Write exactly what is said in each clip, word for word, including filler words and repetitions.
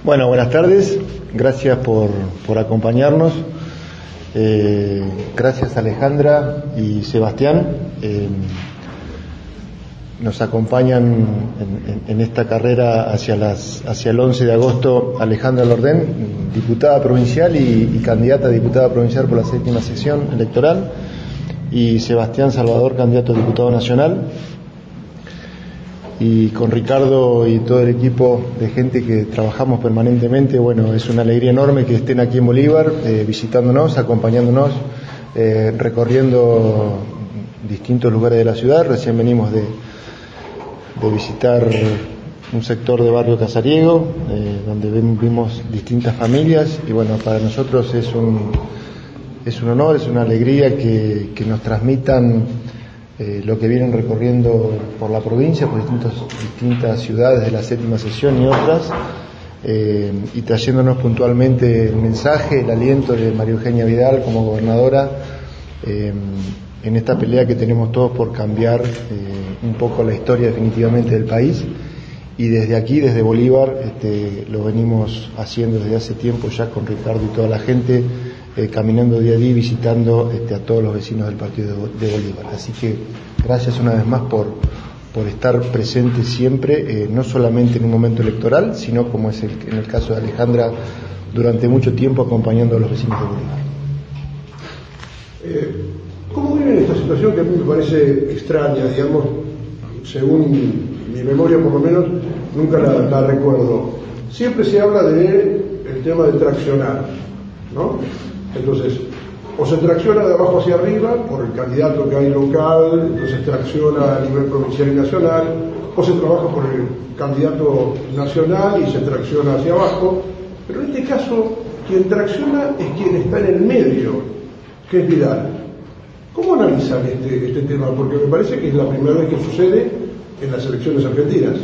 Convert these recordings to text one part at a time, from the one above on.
Bueno, buenas tardes, gracias por, por acompañarnos, eh, gracias Alejandra y Sebastián, eh, nos acompañan en, en, en esta carrera hacia, las, hacia el once de agosto Alejandra Lordén, diputada provincial y, y candidata a diputada provincial por la séptima sección electoral, y Sebastián Salvador, candidato a diputado nacional. Y con Ricardo y todo el equipo de gente que trabajamos permanentemente, bueno, es una alegría enorme que estén aquí en Bolívar, eh, visitándonos, acompañándonos, eh, recorriendo distintos lugares de la ciudad. Recién venimos de, de visitar un sector de Barrio Casariego, eh, donde vimos distintas familias, y bueno, para nosotros es un, es un honor, es una alegría que, que nos transmitan Eh, lo que vienen recorriendo por la provincia, por distintos, distintas ciudades de la séptima sesión y otras, eh, y trayéndonos puntualmente el mensaje, el aliento de María Eugenia Vidal como gobernadora, eh, en esta pelea que tenemos todos por cambiar eh, un poco la historia definitivamente del país. Y desde aquí, desde Bolívar, este, lo venimos haciendo desde hace tiempo ya con Ricardo y toda la gente, eh, caminando día a día, visitando este, a todos los vecinos del partido de, de Bolívar. Así que gracias una vez más por, por estar presente siempre, eh, no solamente en un momento electoral, sino como es el, en el caso de Alejandra, durante mucho tiempo acompañando a los vecinos de Bolívar. Eh, ¿Cómo viven esta situación que a mí me parece extraña, digamos, según mi memoria por lo menos, nunca la, la recuerdo? Siempre se habla de el tema de traccionar, ¿no? Entonces, o se tracciona de abajo hacia arriba por el candidato que hay local, entonces tracciona a nivel provincial y nacional, o se trabaja por el candidato nacional y se tracciona hacia abajo. Pero en este caso, quien tracciona es quien está en el medio, que es Vidal. ¿Cómo analizan este, este tema? Porque me parece que es la primera vez que sucede en las elecciones argentinas.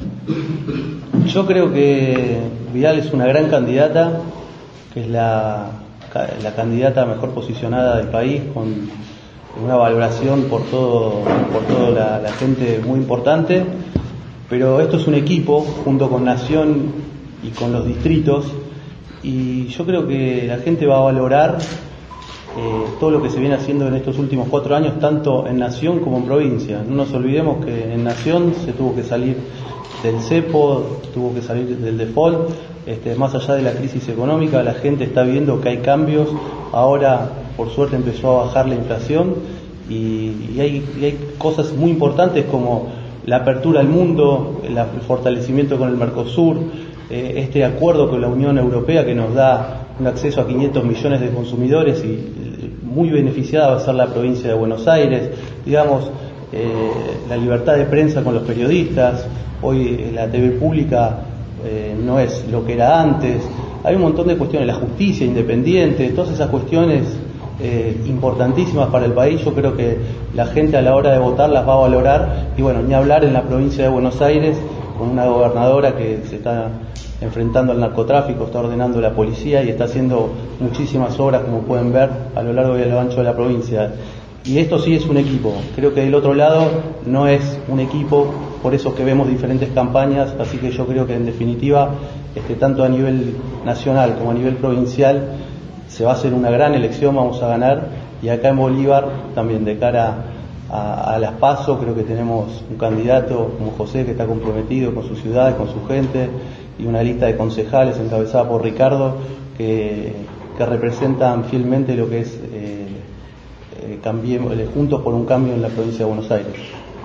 Yo creo que Vidal es una gran candidata, que es la, la candidata mejor posicionada del país, con una valoración por todo, por toda la, la gente muy importante, pero esto es un equipo junto con Nación y con los distritos, y yo creo que la gente va a valorar Eh, todo lo que se viene haciendo en estos últimos cuatro años, tanto en Nación como en provincia. No nos olvidemos que en Nación se tuvo que salir del cepo, tuvo que salir del default, este, más allá de la crisis económica, la gente está viendo que hay cambios. Ahora, por suerte, empezó a bajar la inflación y, y, hay, y hay cosas muy importantes como la apertura al mundo, el, el fortalecimiento con el Mercosur, eh, este acuerdo con la Unión Europea que nos da un acceso a quinientos millones de consumidores, y muy beneficiada va a ser la provincia de Buenos Aires, digamos, eh, la libertad de prensa con los periodistas. Hoy la T V pública eh, no es lo que era antes, hay un montón de cuestiones, la justicia independiente, todas esas cuestiones eh, importantísimas para el país. Yo creo que la gente a la hora de votar las va a valorar, y bueno, ni hablar en la provincia de Buenos Aires, con una gobernadora que se está enfrentando al narcotráfico, está ordenando la policía y está haciendo muchísimas obras, como pueden ver, a lo largo y a lo ancho de la provincia. Y esto sí es un equipo. Creo que del otro lado no es un equipo, por eso que vemos diferentes campañas, así que yo creo que en definitiva, este, tanto a nivel nacional como a nivel provincial, se va a hacer una gran elección, vamos a ganar, y acá en Bolívar también, de cara a, a las PASO, creo que tenemos un candidato como José, que está comprometido con su ciudad, con su gente, y una lista de concejales encabezada por Ricardo, que, que representan fielmente lo que es eh, eh, cambiemos, eh, Juntos por un Cambio en la provincia de Buenos Aires.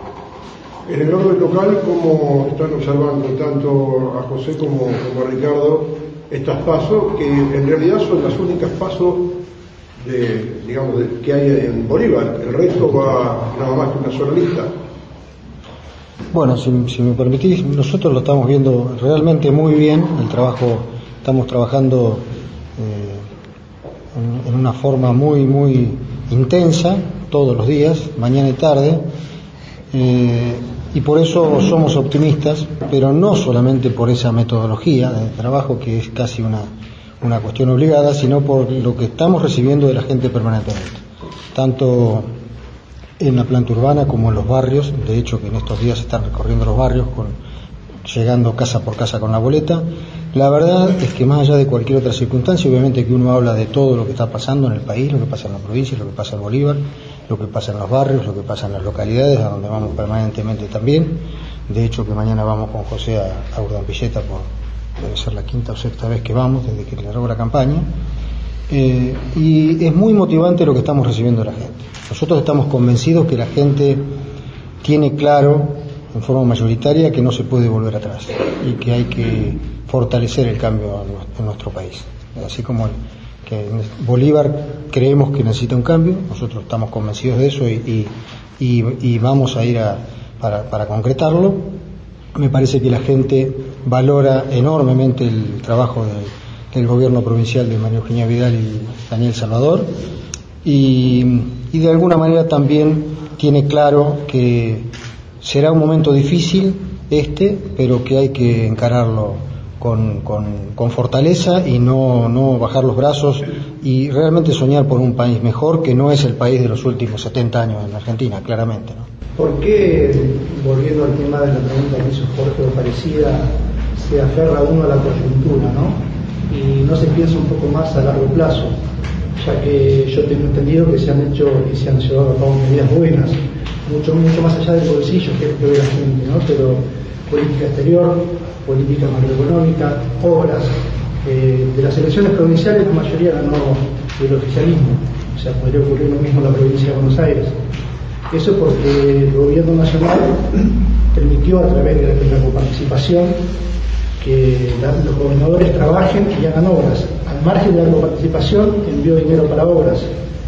En el orden local, ¿cómo están observando tanto a José como, como a Ricardo estas PASO, que en realidad son las únicas PASO de, digamos, de, que hay en Bolívar? El resto va nada más que una sola lista. Bueno, si, si me permitís, nosotros lo estamos viendo realmente muy bien, el trabajo, estamos trabajando eh, en, en una forma muy, muy intensa, todos los días, mañana y tarde, eh, y por eso somos optimistas, pero no solamente por esa metodología de trabajo, que es casi una, una cuestión obligada, sino por lo que estamos recibiendo de la gente permanentemente, tanto en la planta urbana como en los barrios. De hecho, que en estos días se están recorriendo los barrios con llegando casa por casa con la boleta. La verdad es que más allá de cualquier otra circunstancia, obviamente que uno habla de todo lo que está pasando en el país, lo que pasa en la provincia, lo que pasa en Bolívar, lo que pasa en los barrios, lo que pasa en las localidades, a donde vamos permanentemente también. De hecho, que mañana vamos con José a, a Urdampilleta, por debe ser la quinta o sexta vez que vamos desde que le largó la campaña. Eh, y es muy motivante lo que estamos recibiendo de la gente. Nosotros estamos convencidos que la gente tiene claro en forma mayoritaria que no se puede volver atrás y que hay que fortalecer el cambio en nuestro país. Así como que Bolívar creemos que necesita un cambio, nosotros estamos convencidos de eso y, y, y, y vamos a ir a, para, para concretarlo. Me parece que la gente valora enormemente el trabajo de, del gobierno provincial de María Eugenia Vidal y Daniel Salvador y, y de alguna manera también tiene claro que será un momento difícil este, pero que hay que encararlo con, con, con fortaleza y no, no bajar los brazos y realmente soñar por un país mejor, que no es el país de los últimos setenta años en Argentina, claramente, ¿no? ¿Por qué, volviendo al tema de la pregunta que hizo Jorge o parecida, se aferra uno a la coyuntura, ¿no? Y no se piensa un poco más a largo plazo, ya que yo tengo entendido que se han hecho y se han llevado a cabo medidas buenas, mucho, mucho más allá del bolsillo, que es lo que ve la gente, ¿no? Pero política exterior, política macroeconómica, obras. Eh, de las elecciones provinciales la mayoría ganó el oficialismo, o sea, podría ocurrir lo mismo en la provincia de Buenos Aires. Eso porque el gobierno nacional permitió a través de la coparticipación que la, los gobernadores trabajen y hagan obras. Al margen de la coparticipación envió dinero para obras.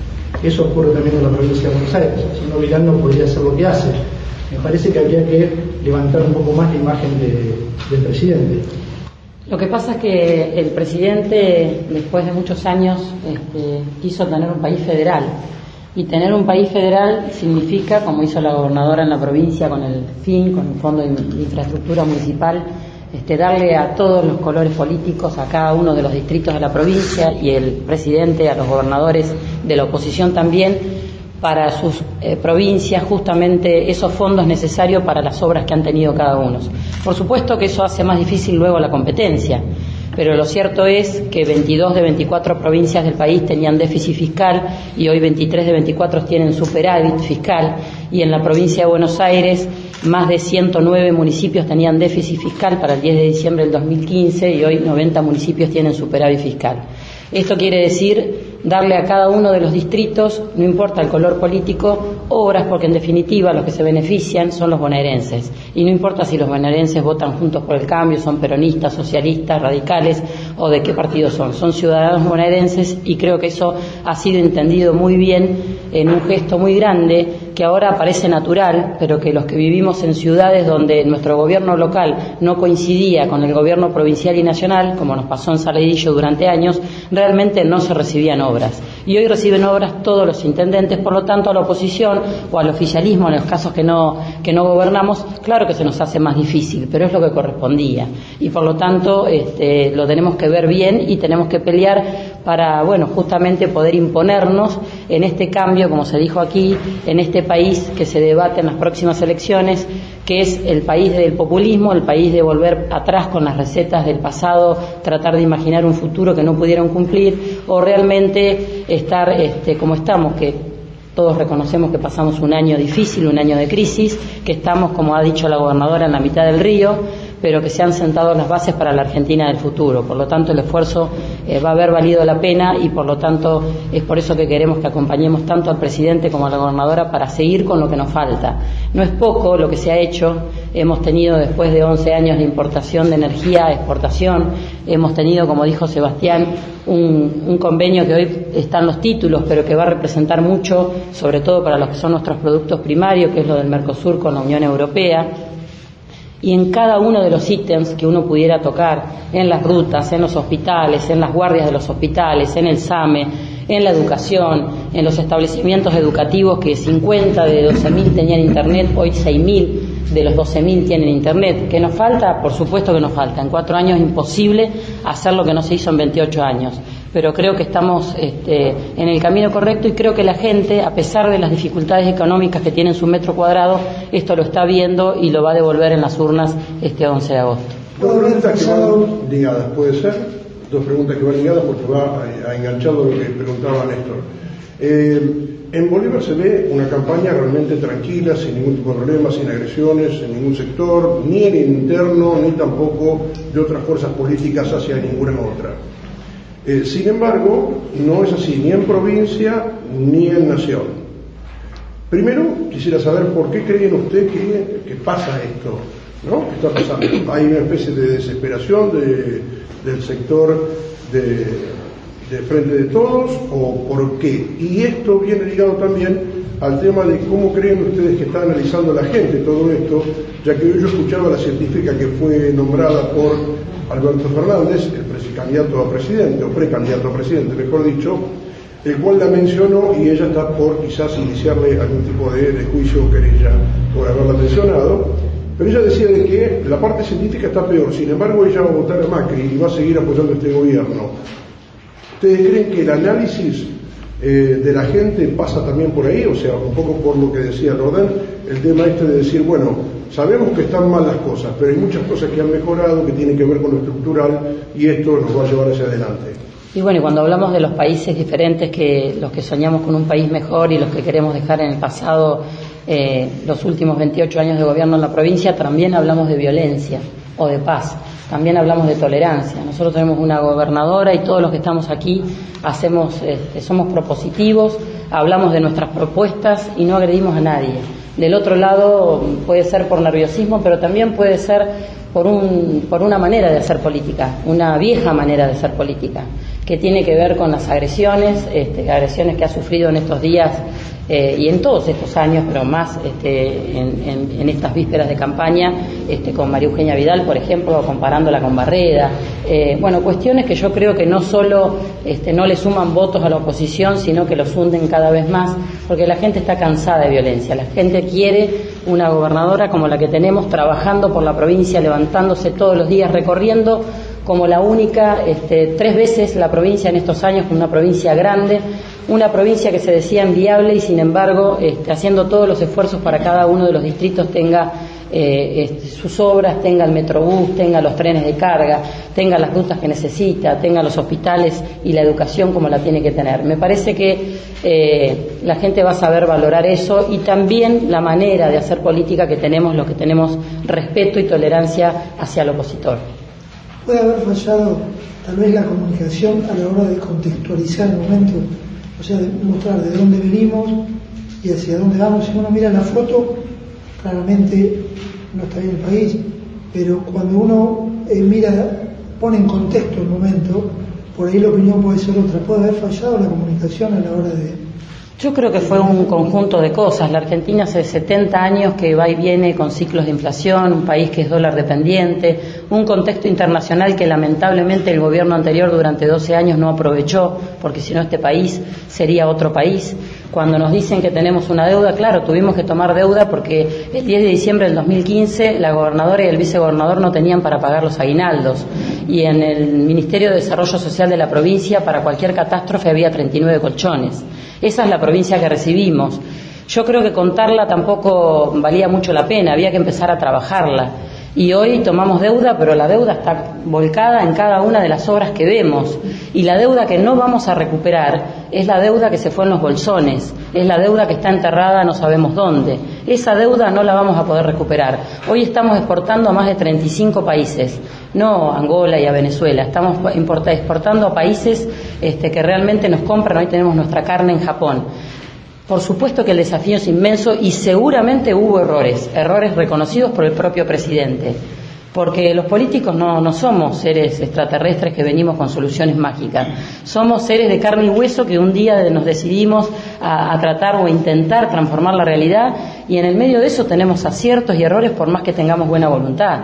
Eso ocurre también en la provincia de Buenos Aires, si no Vidal no podría hacer lo que hace. Me parece que habría que levantar un poco más la imagen de, del presidente. Lo que pasa es que el presidente, después de muchos años, este, quiso tener un país federal. Y tener un país federal significa, como hizo la gobernadora en la provincia con el F I N, con el Fondo de Infraestructura Municipal, este, darle a todos los colores políticos, a cada uno de los distritos de la provincia y el presidente, a los gobernadores de la oposición también, para sus eh, provincias justamente esos fondos necesarios para las obras que han tenido cada uno. Por supuesto que eso hace más difícil luego la competencia, pero lo cierto es que veintidós de veinticuatro provincias del país tenían déficit fiscal y hoy veintitrés de veinticuatro tienen superávit fiscal, y en la provincia de Buenos Aires más de ciento nueve municipios tenían déficit fiscal para el diez de diciembre del dos mil quince y hoy noventa municipios tienen superávit fiscal. Esto quiere decir darle a cada uno de los distritos, no importa el color político, obras, porque en definitiva los que se benefician son los bonaerenses. Y no importa si los bonaerenses votan Juntos por el Cambio, son peronistas, socialistas, radicales o de qué partido son. Son ciudadanos bonaerenses y creo que eso ha sido entendido muy bien en un gesto muy grande que ahora parece natural, pero que los que vivimos en ciudades donde nuestro gobierno local no coincidía con el gobierno provincial y nacional, como nos pasó en Saladillo durante años, realmente no se recibían obras. Y hoy reciben obras todos los intendentes, por lo tanto a la oposición o al oficialismo, en los casos que no, que no gobernamos, claro que se nos hace más difícil, pero es lo que correspondía. Y por lo tanto este, lo tenemos que ver bien y tenemos que pelear para, bueno, justamente poder imponernos en este cambio, como se dijo aquí, en este país que se debate en las próximas elecciones, que es el país del populismo, el país de volver atrás con las recetas del pasado, tratar de imaginar un futuro que no pudieron cumplir, o realmente estar este, como estamos, que todos reconocemos que pasamos un año difícil, un año de crisis, que estamos, como ha dicho la gobernadora, en la mitad del río, pero que se han sentado las bases para la Argentina del futuro. Por lo tanto, el esfuerzo eh, va a haber valido la pena y, por lo tanto, es por eso que queremos que acompañemos tanto al presidente como a la gobernadora para seguir con lo que nos falta. No es poco lo que se ha hecho. Hemos tenido, después de once años de importación de energía, exportación, hemos tenido, como dijo Sebastián, un, un convenio que hoy están los títulos, pero que va a representar mucho, sobre todo para los que son nuestros productos primarios, que es lo del Mercosur con la Unión Europea. Y en cada uno de los ítems que uno pudiera tocar, en las rutas, en los hospitales, en las guardias de los hospitales, en el SAME, en la educación, en los establecimientos educativos, que cincuenta de doce mil tenían internet, hoy seis mil de los doce mil tienen internet. ¿Qué nos falta? Por supuesto que nos falta. En cuatro años es imposible hacer lo que no se hizo en veintiocho años. pero creo que estamos este, en el camino correcto y creo que la gente, a pesar de las dificultades económicas que tiene en su metro cuadrado, esto lo está viendo y lo va a devolver en las urnas este once de agosto. Dos preguntas que van ligadas, ¿puede ser? Dos preguntas que van ligadas porque va a, a enganchar lo que preguntaba Néstor. Eh, en Bolívar se ve una campaña realmente tranquila, sin ningún tipo de problema, sin agresiones en ningún sector, ni en interno, ni tampoco de otras fuerzas políticas hacia ninguna otra. Eh, sin embargo, no es así ni en provincia ni en nación. Primero, quisiera saber por qué creen usted que, que pasa esto, ¿no? ¿Qué está pasando? Hay una especie de desesperación de, del sector de, de Frente de Todos, ¿o por qué? Y esto viene ligado también al tema de cómo creen ustedes que está analizando la gente todo esto, ya que hoy yo escuchaba a la científica que fue nombrada por Alberto Fernández, el candidato a presidente, o precandidato a presidente, mejor dicho, el cual la mencionó y ella está por quizás iniciarle algún tipo de, de juicio o querella por haberla mencionado, pero ella decía de que la parte científica está peor, sin embargo ella va a votar a Macri y va a seguir apoyando este gobierno. ¿Ustedes creen que el análisis eh, de la gente pasa también por ahí? O sea, un poco por lo que decía Rodén, el tema este de decir, bueno, sabemos que están mal las cosas, pero hay muchas cosas que han mejorado, que tienen que ver con lo estructural, y esto nos va a llevar hacia adelante. Y bueno, y cuando hablamos de los países diferentes, que los que soñamos con un país mejor y los que queremos dejar en el pasado eh, los últimos veintiocho años de gobierno en la provincia, también hablamos de violencia o de paz, también hablamos de tolerancia. Nosotros tenemos una gobernadora y todos los que estamos aquí hacemos, este, somos propositivos, hablamos de nuestras propuestas y no agredimos a nadie. Del otro lado puede ser por nerviosismo, pero también puede ser por, un, por una manera de hacer política, una vieja manera de hacer política, que tiene que ver con las agresiones, este, agresiones que ha sufrido en estos días eh, y en todos estos años, pero más este, en, en, en estas vísperas de campaña, este, con María Eugenia Vidal, por ejemplo, comparándola con Barreda. Eh, bueno, cuestiones que yo creo que no solo este, no le suman votos a la oposición, sino que los hunden cada vez más, porque la gente está cansada de violencia. La gente quiere una gobernadora como la que tenemos, trabajando por la provincia, levantándose todos los días, recorriendo como la única, este, tres veces la provincia en estos años, una provincia grande, una provincia que se decía inviable y sin embargo este, haciendo todos los esfuerzos para cada uno de los distritos tenga eh, este, sus obras, tenga el metrobús, tenga los trenes de carga, tenga las rutas que necesita, tenga los hospitales y la educación como la tiene que tener. Me parece que eh, la gente va a saber valorar eso y también la manera de hacer política que tenemos, los que tenemos respeto y tolerancia hacia el opositor. Puede haber fallado tal vez la comunicación a la hora de contextualizar el momento, o sea, de mostrar de dónde venimos y hacia dónde vamos. Si uno mira la foto, claramente no está bien el país, pero cuando uno eh, mira, pone en contexto el momento, por ahí la opinión puede ser otra. Puede haber fallado la comunicación a la hora de... Yo creo que fue un conjunto de cosas. La Argentina hace setenta años que va y viene con ciclos de inflación, un país que es dólar dependiente, un contexto internacional que lamentablemente el gobierno anterior durante doce años no aprovechó, porque si no este país sería otro país. Cuando nos dicen que tenemos una deuda, claro, tuvimos que tomar deuda porque el diez de diciembre del dos mil quince la gobernadora y el vicegobernador no tenían para pagar los aguinaldos y en el Ministerio de Desarrollo Social de la provincia para cualquier catástrofe había treinta y nueve colchones. Esa es la provincia que recibimos. Yo creo que contarla tampoco valía mucho la pena, había que empezar a trabajarla. Y hoy tomamos deuda, pero la deuda está volcada en cada una de las obras que vemos. Y la deuda que no vamos a recuperar es la deuda que se fue en los bolsones, es la deuda que está enterrada no sabemos dónde. Esa deuda no la vamos a poder recuperar. Hoy estamos exportando a más de treinta y cinco países, no a Angola y a Venezuela, estamos exportando a países este, que realmente nos compran. Hoy tenemos nuestra carne en Japón. Por supuesto que el desafío es inmenso y seguramente hubo errores, errores reconocidos por el propio presidente, porque los políticos no, no somos seres extraterrestres que venimos con soluciones mágicas, somos seres de carne y hueso que un día nos decidimos a, a tratar o a intentar transformar la realidad y en el medio de eso tenemos aciertos y errores por más que tengamos buena voluntad.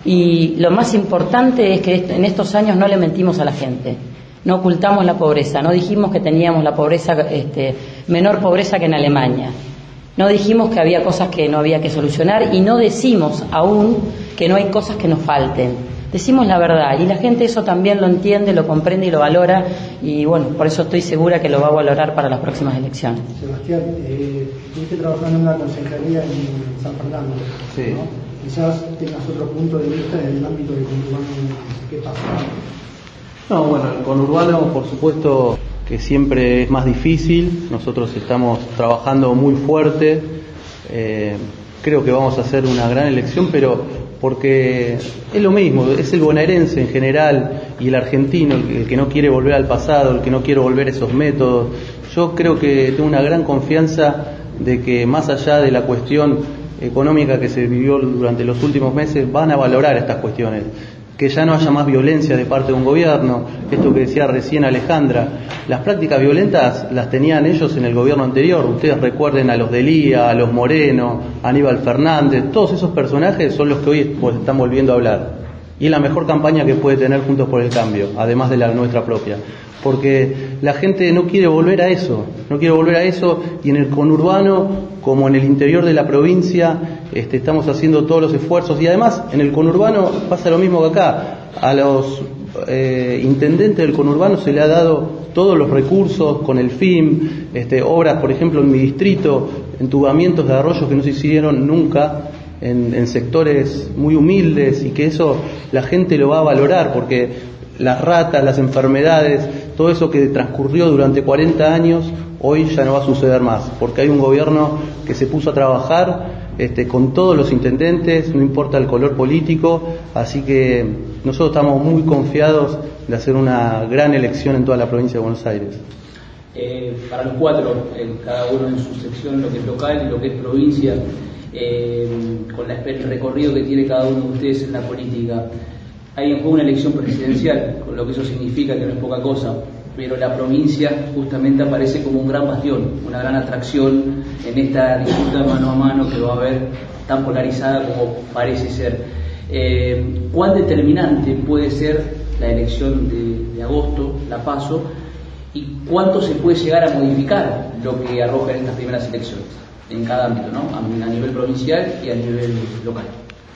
Y lo más importante es que en estos años no le mentimos a la gente. No ocultamos la pobreza, no dijimos que teníamos la pobreza, este, menor pobreza que en Alemania. No dijimos que había cosas que no había que solucionar y no decimos aún que no hay cosas que nos falten. decimos la verdad, y la gente eso también lo entiende, lo comprende y lo valora, y bueno, por eso estoy segura que lo va a valorar para las próximas elecciones. Sebastián, eh, estuviste trabajando en una concejalía en San Fernando, sí. ¿no? Quizás tengas otro punto de vista en el ámbito de conurbano, ¿qué pasa? No, bueno, el conurbano, por supuesto que siempre es más difícil. Nosotros estamos trabajando muy fuerte. Eh, creo que vamos a hacer una gran elección, pero porque es lo mismo, es el bonaerense en general y el argentino, el, el que no quiere volver al pasado, el que no quiere volver a esos métodos. Yo creo que tengo una gran confianza de que más allá de la cuestión económica que se vivió durante los últimos meses, van a valorar estas cuestiones. Que ya no haya más violencia de parte de un gobierno, esto que decía recién Alejandra, las prácticas violentas las tenían ellos en el gobierno anterior. Ustedes recuerden a los Delía, a los Moreno, a Aníbal Fernández, todos esos personajes son los que hoy pues, están volviendo a hablar. Y es la mejor campaña que puede tener Juntos por el Cambio, además de la nuestra propia. Porque la gente no quiere volver a eso, no quiere volver a eso, y en el conurbano, como en el interior de la provincia, este, estamos haciendo todos los esfuerzos, y además en el conurbano pasa lo mismo que acá. A los eh, intendentes del conurbano se le ha dado todos los recursos con el F I M, este, obras, por ejemplo, en mi distrito, entubamientos de arroyos que no se hicieron nunca, en, en sectores muy humildes, y que eso la gente lo va a valorar, porque las ratas, las enfermedades, todo eso que transcurrió durante cuarenta años, hoy ya no va a suceder más, porque hay un gobierno que se puso a trabajar este, con todos los intendentes, no importa el color político, así que nosotros estamos muy confiados de hacer una gran elección en toda la provincia de Buenos Aires. Eh, para los cuatro, eh, cada uno en su sección, lo que es local y lo que es provincia, eh, con la, el recorrido que tiene cada uno de ustedes en la política, hay en juego una elección presidencial, con lo que eso significa que no es poca cosa, pero la provincia justamente aparece como un gran bastión, una gran atracción en esta disputa mano a mano que va a haber tan polarizada como parece ser. Eh, ¿Cuán determinante puede ser la elección de, de agosto, la PASO, y cuánto se puede llegar a modificar lo que arrojan estas primeras elecciones en cada ámbito, ¿no? a, a nivel provincial y a nivel local?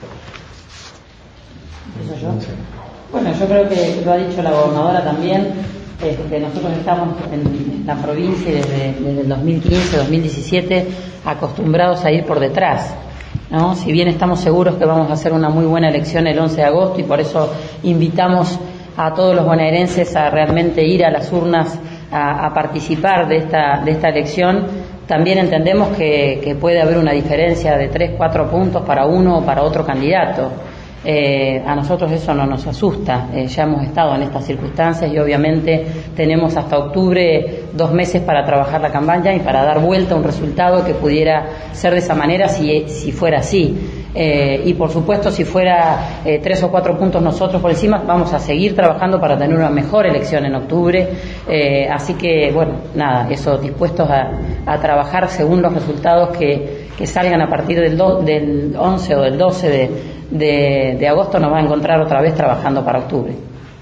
¿Eso yo? Bueno, yo creo que lo ha dicho la gobernadora también. Este, nosotros estamos en la provincia desde, desde el dos mil quince, dos mil diecisiete acostumbrados a ir por detrás, ¿no? Si bien estamos seguros que vamos a hacer una muy buena elección el once de agosto, y por eso invitamos a todos los bonaerenses a realmente ir a las urnas a, a participar de esta, de esta elección, también entendemos que, que puede haber una diferencia de tres, cuatro puntos para uno o para otro candidato. Eh, a nosotros eso no nos asusta, eh, ya hemos estado en estas circunstancias y obviamente tenemos hasta octubre dos meses para trabajar la campaña y para dar vuelta a un resultado que pudiera ser de esa manera si, si fuera así. Eh, y por supuesto si fuera eh, tres o cuatro puntos nosotros por encima, vamos a seguir trabajando para tener una mejor elección en octubre. Eh, así que bueno, nada, eso, dispuestos a, a trabajar según los resultados que, que salgan a partir del, do, del once o del doce de De, de agosto, nos va a encontrar otra vez trabajando para octubre.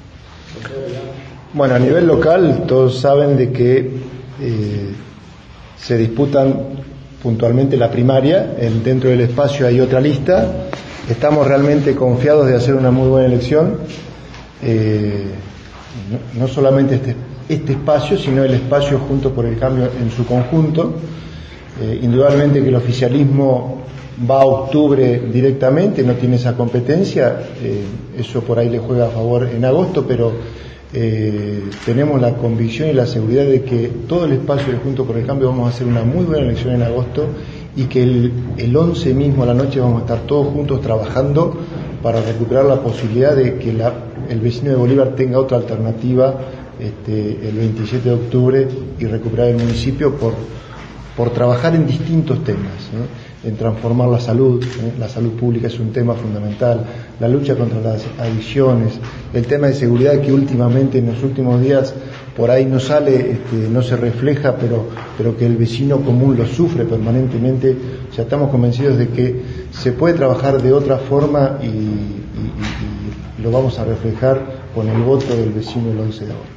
Bueno, a nivel local todos saben de que eh, se disputan puntualmente la primaria, en, dentro del espacio hay otra lista, estamos realmente confiados de hacer una muy buena elección, eh, no, no solamente este, este espacio, sino el espacio Juntos por el Cambio en su conjunto. Eh, indudablemente que el oficialismo va a octubre directamente, no tiene esa competencia, eh, eso por ahí le juega a favor en agosto, pero eh, tenemos la convicción y la seguridad de que todo el espacio de Juntos por el Cambio vamos a hacer una muy buena elección en agosto, y que el, el once mismo a la noche vamos a estar todos juntos trabajando para recuperar la posibilidad de que la, el vecino de Bolívar tenga otra alternativa este, el veintisiete de octubre y recuperar el municipio por, por trabajar en distintos temas, ¿eh? En transformar la salud, ¿eh? La salud pública es un tema fundamental, la lucha contra las adicciones, el tema de seguridad que últimamente en los últimos días por ahí no sale, este, no se refleja, pero, pero que el vecino común lo sufre permanentemente. O sea, estamos convencidos de que se puede trabajar de otra forma y, y, y, y lo vamos a reflejar con el voto del vecino el once de agosto.